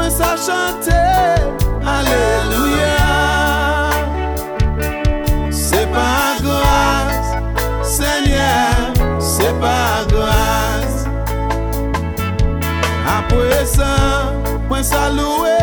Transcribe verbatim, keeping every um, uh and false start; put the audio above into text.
moi ça chanter, alléluia. C'est pas grâce, Seigneur, c'est pas grâce. Après ça, moi ça louer.